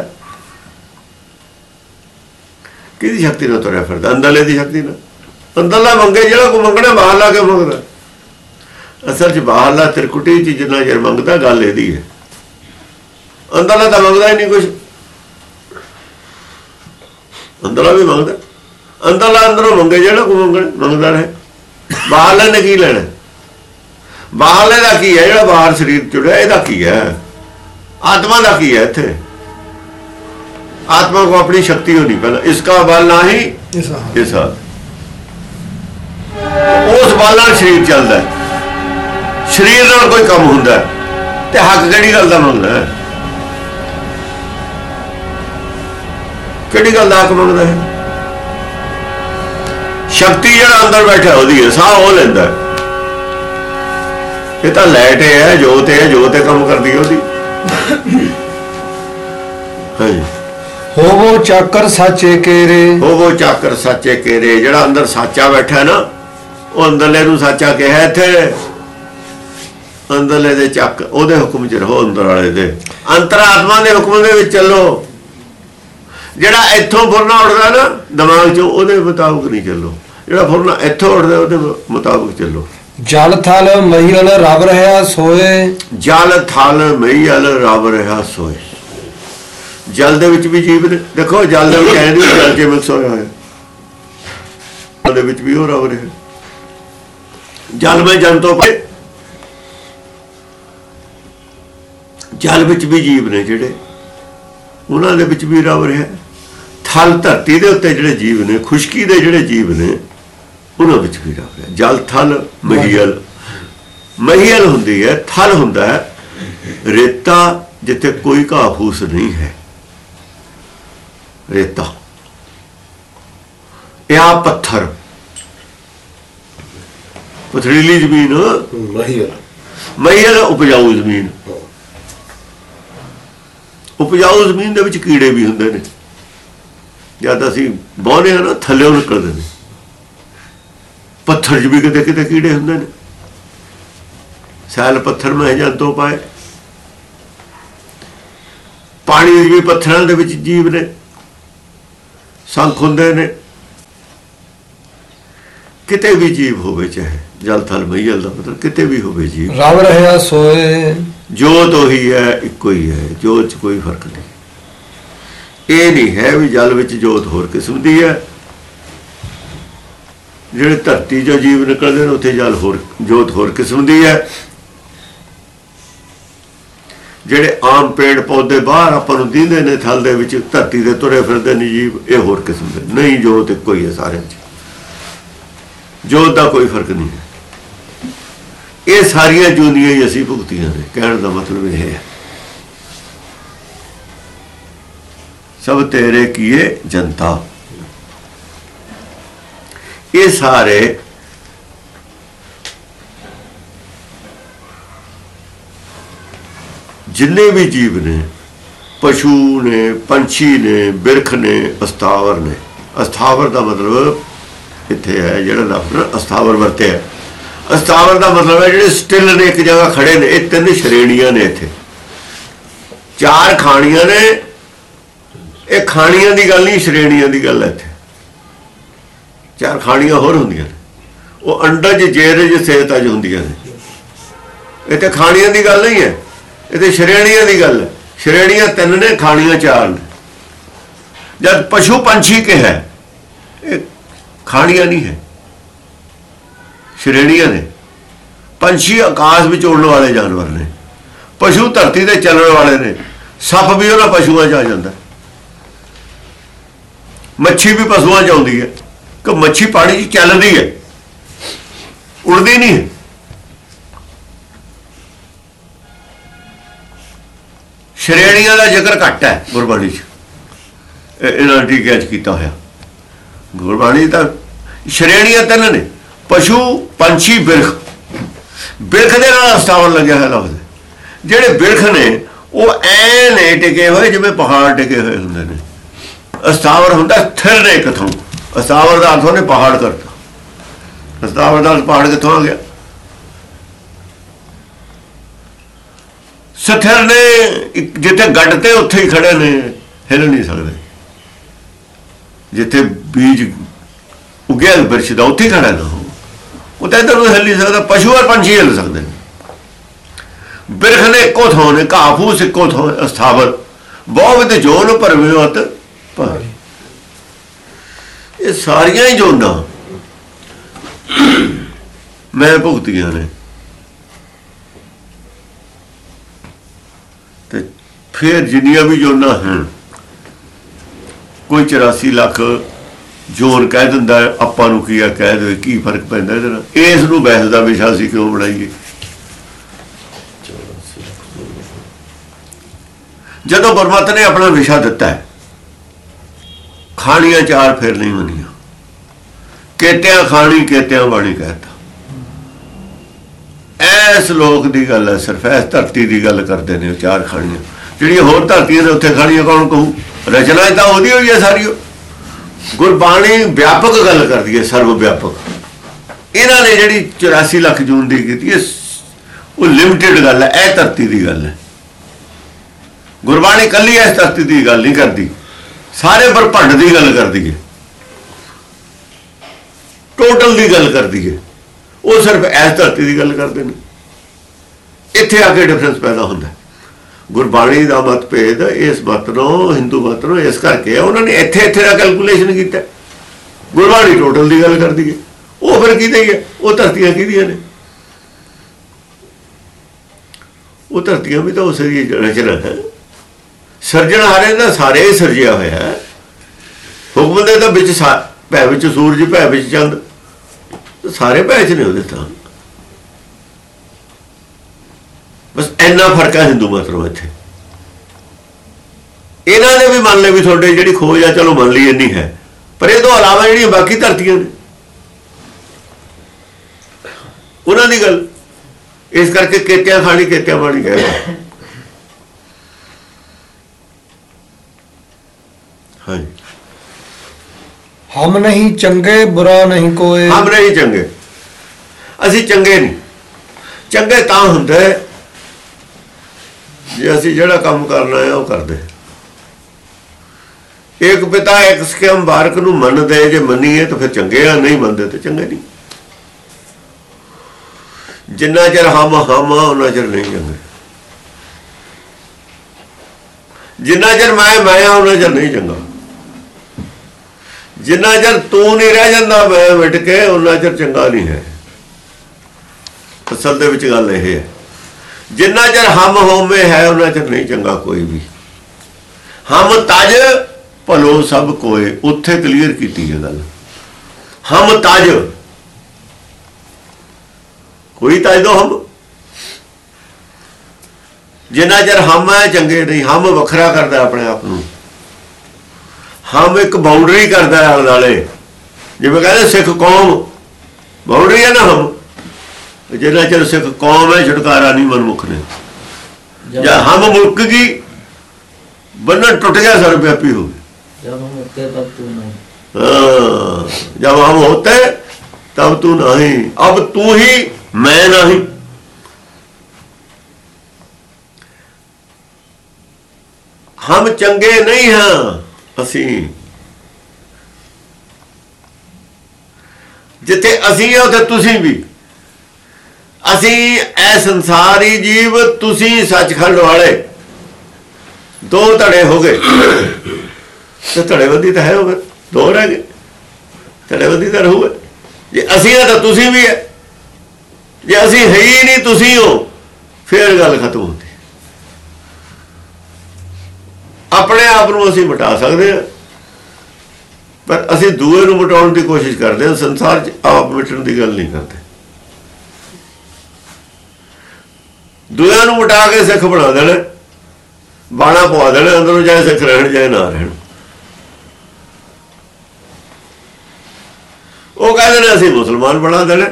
ਕਿਹਦੀ ਸ਼ਕਤੀ ਨਾਲ ਤੁਰਿਆ ਫਿਰਦਾ? ਅੰਦਰਲੇ ਦੀ ਸ਼ਕਤੀ ਨਾਲ। ਅੰਦਰਲਾ ਮੰਗੇ, ਜਿਹੜਾ ਕੋਈ ਮੰਗਣਾ ਬਾਹਰਲਾ ਕਿਉਂ ਮੰਗਦਾ? ਅਸਲ 'ਚ ਬਾਹਰਲਾ ਤਿਰਕੁਟੀ 'ਚ ਜਿੰਨਾ ਚਿਰ ਮੰਗਦਾ, ਗੱਲ ਇਹਦੀ ਹੈ। ਅੰਦਰਲਾ ਤਾਂ ਮੰਗਦਾ ਹੀ ਨਹੀਂ ਕੁਛ। ਅੰਦਰਲਾ ਵੀ ਮੰਗਦਾ, ਅੰਦਰਲਾ ਅੰਦਰੋਂ ਮੰਗੇ, ਜਿਹੜਾ ਕੋਈ ਮੰਗਦਾ ਰਹੇ। ਬਾਹਰਲੇ ਨੇ ਕੀ ਲੈਣਾ? ਬਾਹਰਲੇ ਦਾ ਕੀ ਹੈ? ਜਿਹੜਾ ਬਾਹਰ ਸਰੀਰ ਜੁੜਿਆ, ਇਹਦਾ ਕੀ ਹੈ? आत्मा का की है इत्थे? आत्मा को अपनी शक्ति होनी पहला, इसका बल ना ही इस उस बल नाल शरीर चलता है। शरीर नाल कोई काम हुंदा है ते हक किहड़ी गल दा मंगदा है? किहड़ी गल दा हक मंगदा है? शक्ति जिहड़ा अंदर बैठा ओहदी है, साह हो लैंदा है। ये तां लाइट है, जोत है, जोत काम करदी है ओहदी। होवो चाकर साचे केरे। होवो चाकर साचे केरे। जिहड़ा अंदर साचा बैठा ना, वो अंदरले नूं साचा कहा। इत्थे अंदरले दे चक ओहदे हुक्म च रहो, अंदर वाले दे अंतरात्मा दे हुक्म दे विच चलो। जिहड़ा इत्थों फुरना उड़दा ना दिमाग चों, ओहदे मुताबिक नहीं चलो। जिहड़ा फुरना इत्थों उड़दा, ओहदे मुताबिक चलो। जल थल महील रब रहा सोए। जल थल महील रब रहा सोए। जल दे विच भी जीव ने। देखो जल दे विच ऐ नहीं जल च मिक्स होया होया, जल दे विच भी हो रब रहा। जल में जन तो पहले जल विच भी जीव ने, जिहड़े उन्हां दे विच भी रब रहा। थल धरती दे उत्ते जिहड़े जीव ने, खुशकी दे जिहड़े जीव ने, उन्होंने विच भी रब है। जल थल महील। महील हुंदी है, थल हुंदा है रेता जिथे कोई घाह फूस नहीं है। ਰੇਤਾ, ਇਹ ਆ ਪੱਥਰ, ਪਥਰੀਲੀ ਜ਼ਮੀਨ, ਮਹੀਲ ਉਪਜਾਊ ਜ਼ਮੀਨ। ਉਪਜਾਊ ਜ਼ਮੀਨ ਦੇ ਵਿੱਚ ਕੀੜੇ ਵੀ ਹੁੰਦੇ ਨੇ, ਜਦ ਅਸੀਂ ਬਾਹੁੰਦੇ ਹਾਂ ਨਾ ਥੱਲੇ ਨਿਕਲਦੇ ਨੇ। ਪੱਥਰ 'ਚ ਵੀ ਕਿਤੇ ਕਿਤੇ ਕੀੜੇ ਹੁੰਦੇ ਨੇ। ਸੈਲ ਪੱਥਰ ਮੈਂ ਜੰਤੋਂ ਪਾਏ, ਪਾਣੀ ਵੀ ਪੱਥਰਾਂ ਦੇ ਵਿੱਚ ਜੀਵ ਨੇ, ਸੰਖ ਹੁੰਦੇ ਨੇ। ਕਿਤੇ ਵੀ ਜੀਵ ਹੋਵੇ, ਚਾਹੇ ਜਲ ਥਲ ਮਹੀਲ ਦਾ ਮਤਲਬ ਕਿਤੇ ਵੀ ਹੋਵੇ ਜੀਵ, ਰਬ ਰਹਿਆ ਸੋਏ, ਜੋਤ ਉਹੀ ਹੈ, ਇੱਕੋ ਹੀ ਹੈ, ਜੋਤ 'ਚ ਕੋਈ ਫਰਕ ਨਹੀਂ। ਇਹ ਨਹੀਂ ਹੈ ਵੀ ਜਲ ਵਿੱਚ ਜੋਤ ਹੋਰ ਕਿਸਮ ਦੀ ਹੈ, ਜਿਹੜੇ ਧਰਤੀ 'ਚੋਂ ਜੀਵ ਨਿਕਲਦੇ ਨੇ ਉੱਥੇ ਜਲ ਹੋਰ, ਜੋਤ ਹੋਰ ਕਿਸਮ ਦੀ ਹੈ। ਜਿਹੜੇ ਆਮ ਪੇੜ ਪੌਦੇ ਬਾਹਰ ਆਪਾਂ ਨੂੰ ਦਿਖਦੇ ਨੇ ਥਲ ਦੇ ਵਿੱਚ, ਧਰਤੀ ਦੇ ਤੁਰੇ ਫਿਰਦੇ ਨੇ ਜੀਵ, ਇਹ ਹੋਰ ਕਿਸਮ ਦੇ ਨਹੀਂ। ਜੋਤ ਇੱਕੋ ਹੀ ਹੈ ਸਾਰਿਆਂ 'ਚ, ਜੋਤ ਦਾ ਕੋਈ ਫਰਕ ਨਹੀਂ ਹੈ। ਇਹ ਸਾਰੀਆਂ ਜੂਨੀਆਂ ਹੀ ਅਸੀਂ ਭੁਗਤੀਆਂ ਨੇ, ਕਹਿਣ ਦਾ ਮਤਲਬ ਇਹ ਹੈ। ਸਭ ਤੇਰੇ ਕੀਏ ਜਨਤਾ, ਇਹ ਸਾਰੇ ਜਿੰਨੇ ਵੀ ਜੀਵ ਨੇ, ਪਸ਼ੂ ਨੇ, ਪੰਛੀ ਨੇ, ਬਿਰਖ ਨੇ, ਅਸਥਾਵਰ ਨੇ। ਅਸਥਾਵਰ ਦਾ ਮਤਲਬ ਇੱਥੇ ਹੈ ਜਿਹੜਾ ਲਫ਼ਜ਼ ਅਸਥਾਵਰ ਵਰਤਿਆ। ਅਸਥਾਵਰ ਦਾ ਮਤਲਬ ਹੈ ਜਿਹੜੇ ਸਟਿਲ ਨੇ, ਇੱਕ ਜਗ੍ਹਾ ਖੜੇ ਨੇ। ਇਹ 3 ਸ਼੍ਰੇਣੀਆਂ ਨੇ ਇੱਥੇ, 4 ਖਾਣੀਆਂ ਨੇ। ਇਹ ਖਾਣੀਆਂ ਦੀ ਗੱਲ ਨਹੀਂ, ਸ਼੍ਰੇਣੀਆਂ ਦੀ ਗੱਲ ਹੈ ਇੱਥੇ। 4 ਖਾਣੀਆਂ ਹੋਰ ਹੁੰਦੀਆਂ ਨੇ, ਉਹ ਅੰਡਜ, ਜੇਰਜ, ਸੇਤਜ ਹੁੰਦੀਆਂ ਨੇ। ਇੱਥੇ ਖਾਣੀਆਂ ਦੀ ਗੱਲ ਨਹੀਂ ਹੈ, ਇਹ ਸ਼੍ਰੇਣੀਆਂ ਦੀ ਗੱਲ ਹੈ। ਸ਼੍ਰੇਣੀਆਂ 3 ਨੇ, ਖਾਣੀਆਂ 4 ਨੇ। ਜਦ ਪਸ਼ੂ ਪੰਛੀ ਕਿਹਾ, ਇਹ ਖਾਣੀਆਂ ਨਹੀਂ ਹੈ, ਸ਼੍ਰੇਣੀਆਂ ਨੇ। ਪੰਛੀ ਆਕਾਸ਼ ਵਿੱਚ ਉੜਨ ਵਾਲੇ ਜਾਨਵਰ ਨੇ, ਪਸ਼ੂ ਧਰਤੀ ਤੇ ਚੱਲਣ ਵਾਲੇ ਨੇ। ਸੱਪ ਵੀ ਉਹਨਾਂ ਪਸ਼ੂਆਂ 'ਚ ਆ ਜਾਂਦਾ, ਮੱਛੀ ਵੀ ਪਸ਼ੂਆਂ 'ਚ ਆਉਂਦੀ ਹੈ। ਕਿ ਮੱਛੀ ਪਾਣੀ 'ਚ ਚੱਲਦੀ ਹੈ, ਉੜਦੀ ਨਹੀਂ ਹੈ। ਸ਼੍ਰੇਣੀਆਂ ਦਾ ਜ਼ਿਕਰ ਘੱਟ ਹੈ ਗੁਰਬਾਣੀ 'ਚ, ਇਹਨਾਂ ਟੀਕਿਆਂ 'ਚ ਕੀਤਾ ਹੋਇਆ। ਗੁਰਬਾਣੀ ਤਾਂ ਸ਼੍ਰੇਣੀਆਂ 3 ਨੇ, ਪਸ਼ੂ, ਪੰਛੀ, ਬਿਰਖ। ਬਿਰਖ ਦੇ ਨਾਲ ਅਸਥਾਵਰ ਲੱਗਿਆ ਹੋਇਆ ਲਫ਼ਜ਼। ਜਿਹੜੇ ਬਿਰਖ ਨੇ ਉਹ ਐ ਨੇ ਟਿਕੇ ਹੋਏ ਜਿਵੇਂ ਪਹਾੜ ਟਿਕੇ ਹੋਏ ਹੁੰਦੇ ਨੇ। ਅਸਥਾਵਰ ਹੁੰਦਾ ਸਥਿਰ ਨੇ ਇੱਕ ਥਾਂ। ਅਸਥਾਵਰ ਦਾ ਅਰਥ ਉਹਨੇ ਪਹਾੜ ਕਰਤਾ। ਅਸਥਾਵਰ ਦਾ ਪਹਾੜ ਕਿੱਥੋਂ ਆ ਗਿਆ? ਸਥਿਰ ਨੇ, ਜਿੱਥੇ ਗੱਡ ਤੇ ਉੱਥੇ ਹੀ ਖੜੇ ਨੇ, ਹਿੱਲ ਨਹੀਂ ਸਕਦੇ। ਜਿੱਥੇ ਬੀਜ ਉਗਿਆ ਬਿਰਛ ਦਾ ਉੱਥੇ ਖੜਾ ਨਾ ਹੋ, ਉਹ ਤਾਂ ਇੱਧਰ ਨੂੰ ਹਿੱਲ ਨਹੀਂ ਸਕਦਾ। ਪਸ਼ੂ ਔਰ ਪੰਛੀ ਹਿੱਲ ਸਕਦੇ ਨੇ। ਬਿਰਖ ਨੇ ਇੱਕੋ ਥਾਂ ਨੇ, ਘਾਹ ਫੂਸ ਇੱਕੋ ਥਾਂ। ਅਸਥਾਵਰ ਬਹੁਤ ਤੇ ਜੋਨ ਭਰਵਿਓਤ ਭਾਰੀ। ਇਹ ਸਾਰੀਆਂ ਹੀ ਜੋਨਾਂ ਮੈਂ ਭੁਗਤੀਆਂ ਨੇ। ਤੇ ਫਿਰ ਜਿੰਨੀਆਂ ਵੀ ਜੋਨਾਂ ਹਨ, ਕੋਈ 84 ਲੱਖ ਜੋਨ ਕਹਿ ਦਿੰਦਾ, ਆਪਾਂ ਨੂੰ ਕੀ ਆ ਕਹਿ ਦੇ, ਕੀ ਫਰਕ ਪੈਂਦਾ ਇਹਦੇ ਨਾਲ? ਇਸ ਨੂੰ ਬਹਿਸ ਦਾ ਵਿਸ਼ਾ ਅਸੀਂ ਕਿਉਂ ਬਣਾਈਏ? ਜਦੋਂ ਗੁਰਮਤਿ ਨੇ ਆਪਣਾ ਵਿਸ਼ਾ ਦਿੱਤਾ ਹੈ, ਖਾਣੀਆਂ 4 ਫਿਰ ਨਹੀਂ ਮੰਨੀਆਂ। ਕੇਤਿਆਂ ਖਾਣੀ, ਕੇਤਿਆਂ ਬਾਣੀ ਕਹਿਤਾ। ਇਸ ਲੋਕ ਦੀ ਗੱਲ ਹੈ, ਸਿਰਫ ਇਸ ਧਰਤੀ ਦੀ ਗੱਲ ਕਰਦੇ ਨੇ। 4 ਖਾਣੀਆਂ ਜਿਹੜੀਆਂ ਹੋਰ ਧਰਤੀਆਂ ਨੇ ਉੱਥੇ ਖਾਣੀਆਂ ਕੌਣ ਕਹੂ? ਰਚਨਾ ਤਾਂ ਉਹਦੀ ਹੋਈ ਹੈ ਸਾਰੀ। ਗੁਰਬਾਣੀ ਵਿਆਪਕ ਗੱਲ ਕਰਦੀ ਹੈ, ਸਰਵ ਵਿਆਪਕ। ਇਹਨਾਂ ਨੇ ਜਿਹੜੀ 84 ਲੱਖ ਜੂਨ ਦੀ ਕੀਤੀ ਹੈ, ਉਹ ਲਿਮਟਿਡ ਗੱਲ ਹੈ, ਇਹ ਧਰਤੀ ਦੀ ਗੱਲ ਹੈ। ਗੁਰਬਾਣੀ ਕੱਲੀ ਇਸ ਧਰਤੀ ਦੀ ਗੱਲ ਨਹੀਂ ਕਰਦੀ, ਸਾਰੇ ਬ੍ਰਹਮੰਡ ਦੀ ਗੱਲ ਕਰਦੀ ਹੈ, ਟੋਟਲ ਦੀ ਗੱਲ ਕਰਦੀ ਹੈ। ਉਹ ਸਿਰਫ ਇਸ ਧਰਤੀ ਦੀ ਗੱਲ ਕਰਦੇ ਨੇ। ਇੱਥੇ ਆ ਕੇ ਡਿਫਰੈਂਸ ਪੈਦਾ ਹੁੰਦਾ। ਗੁਰਬਾਣੀ ਦਾ ਮਤਭੇਦ ਇਸ ਮਤ ਨੂੰ, ਹਿੰਦੂ ਮਤ ਨੂੰ, ਇਸ ਕਰਕੇ ਉਹਨਾਂ ਨੇ ਇੱਥੇ ਦਾ ਕੈਲਕੂਲੇਸ਼ਨ ਕੀਤਾ। ਗੁਰਬਾਣੀ ਟੋਟਲ ਦੀ ਗੱਲ ਕਰਦੀ ਹੈ। ਉਹ ਫਿਰ ਕਿਹਦੀ ਹੈ? ਉਹ ਧਰਤੀਆਂ ਕਿਹਦੀਆਂ ਨੇ? ਉਹ ਧਰਤੀਆਂ ਵੀ ਤਾਂ ਉਸ ਦੀ ਰਚਨਾ ਹੈ। ਸਿਰਜਣਹਾਰੇ ਦਾ ਸਾਰੇ ਸਿਰਜਿਆ ਹੋਇਆ ਹੈ। ਹੁਕਮ ਦੇ ਤਾਂ ਵਿੱਚ ਭੈ ਵਿੱਚ ਸੂਰਜ, ਭੈ ਵਿੱਚ ਚੰਦ, ਸਾਰੇ ਭੈ 'ਚ ਨੇ ਉਹਦੇ। ਤਾਂ ਬਸ ਇੰਨਾ ਫਰਕ ਹੈ ਹਿੰਦੂ ਮਤ ਨੂੰ ਇੱਥੇ। ਇਹਨਾਂ ਨੇ ਵੀ ਮੰਨ ਲਏ ਵੀ ਤੁਹਾਡੇ ਜਿਹੜੀ ਖੋਜ ਆ ਚਲੋ ਮੰਨ ਲਈ ਇੰਨੀ ਹੈ, ਪਰ ਇਹ ਤੋਂ ਇਲਾਵਾ ਜਿਹੜੀਆਂ ਬਾਕੀ ਧਰਤੀਆਂ ਨੇ ਉਹਨਾਂ ਦੀ ਗੱਲ। ਇਸ ਕਰਕੇ ਕੇਤਿਆਂ ਖਾਣੀ ਕੇਤਿਆਂ ਬਾਣੀ ਕਹਿੰਦਾ। ਹਾਂਜੀ, ਹਮ ਨਹੀਂ ਚੰਗੇ ਬੁਰਾ ਨਹੀਂ ਕੋਏ। ਹਮ ਨਹੀਂ ਚੰਗੇ, ਅਸੀਂ ਚੰਗੇ ਨਹੀਂ। ਚੰਗੇ ਤਾਂ ਹੁੰਦੇ ਜੇ ਅਸੀਂ ਜਿਹੜਾ ਕੰਮ ਕਰਨਾ ਹੈ ਉਹ ਕਰਦੇ। ਇੱਕ ਪਿਤਾ ਇੱਕ ਸਿੱਖਿਅਮ ਬਾਰਕ ਨੂੰ ਮੰਨਦੇ, ਜੇ ਮੰਨੀਏ ਤਾਂ ਫਿਰ ਚੰਗੇ ਆ, ਨਹੀਂ ਮੰਨਦੇ ਤਾਂ ਚੰਗੇ ਨਹੀਂ। ਜਿੰਨਾ ਚਿਰ ਹਮ ਉਹਨਾਂ ਚਿਰ ਨਹੀਂ ਚੰਗੇ, ਜਿੰਨਾ ਚਿਰ ਮੈਂ ਉਹਨਾਂ ਚਿਰ ਨਹੀਂ ਚੰਗਾ। ਜਿੰਨਾ ਚਿਰ ਤੂੰ ਨਹੀਂ ਰਹਿ ਜਾਂਦਾ ਮੈਂ ਮਿਟ ਕੇ, ਉਹਨਾਂ ਚਿਰ ਚੰਗਾ ਨਹੀਂ ਹੈ। ਅਸਲ ਦੇ ਵਿੱਚ ਗੱਲ ਇਹ ਹੈ, ਜਿੰਨਾ ਚਿਰ ਹਮ ਹੋਮੇ ਹੈ ਉਹਨਾਂ ਚਿਰ ਨਹੀਂ ਚੰਗਾ ਕੋਈ ਵੀ। ਹਮ ਤਜ ਭਲੋ ਸਭ ਕੋਏ, ਉੱਥੇ ਕਲੀਅਰ ਕੀਤੀ ਹੈ ਗੱਲ। ਹਮ ਤਜ, ਕੋਈ ਤਜ ਦੋ ਹਮ। ਜਿੰਨਾ ਚਿਰ ਹਮ ਹੈ ਚੰਗੇ ਨਹੀਂ। ਹਮ ਵੱਖਰਾ ਕਰਦਾ ਆਪਣੇ ਆਪ ਨੂੰ। ਹਮ ਇੱਕ ਬਾਉਂਡਰੀ ਕਰਦਾ ਆਲੇ ਦੁਆਲੇ, ਜਿਵੇਂ ਕਹਿੰਦੇ ਸਿੱਖ ਕੌਮ ਬਾਉਂਡਰੀ ਹੈ ਨਾ ਹਮ। ਜਿੰਨਾ ਚਿਰ ਸਿੱਖ ਕੌਮ ਹੈ ਛੁਟਕਾਰਾ ਨਹੀਂ ਮਨਮੁਖ ਨੇ। ਜਾਂ ਹਮ ਮੁੱਕ ਗਈ, ਬੰਧਨ ਟੁੱਟ ਗਿਆ, ਸਰਵ ਵਿਆਪੀ ਹੋ ਗਏ। जब हम होते तब तू नहीं, अब तू ही मैं नहीं। हम चंगे नहीं हैं, असी जिथे असी है उथे तुसी भी। असी ऐ संसारी जीव, तुसी सचखंड वाले, दो धड़े हो गए। तो धड़ेबंदी तो है, हो गए दो रह गए। धड़ेबंदी तो रहूगा। जे असी है तो तुसी भी है, जे असी है ही नहीं तुसी हो, फिर गल खत्म होती। अपने आप को असी मिटा सकते हैं, पर असी दूए नूं मिटाउण की कोशिश करते हैं। संसार च आप मिटण की गल नहीं करते। दूए नूं मिटा के सिख बना देना, बाणा पवा देना अंदरों, चाहे सिख रहण चाहे ना रहण। वो कहते हैं असी मुसलमान बना देना,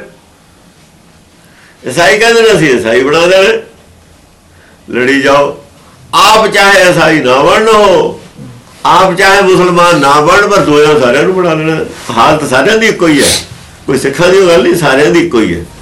ईसाई कहते हैं असी ईसाई बना देना। लड़ी जाओ। आप चाहे ईसाई ना बनना हो, आप चाहे मुसलमान ना बन, पर दोया सारिਆਂ ਨੂੰ बना लेना। हालत सारिਆਂ ਦੀ ਇੱਕੋ ही है, कोई सिखां ਦੀ गल नहीं, सारिਆਂ ਦੀ ਇੱਕੋ ही है।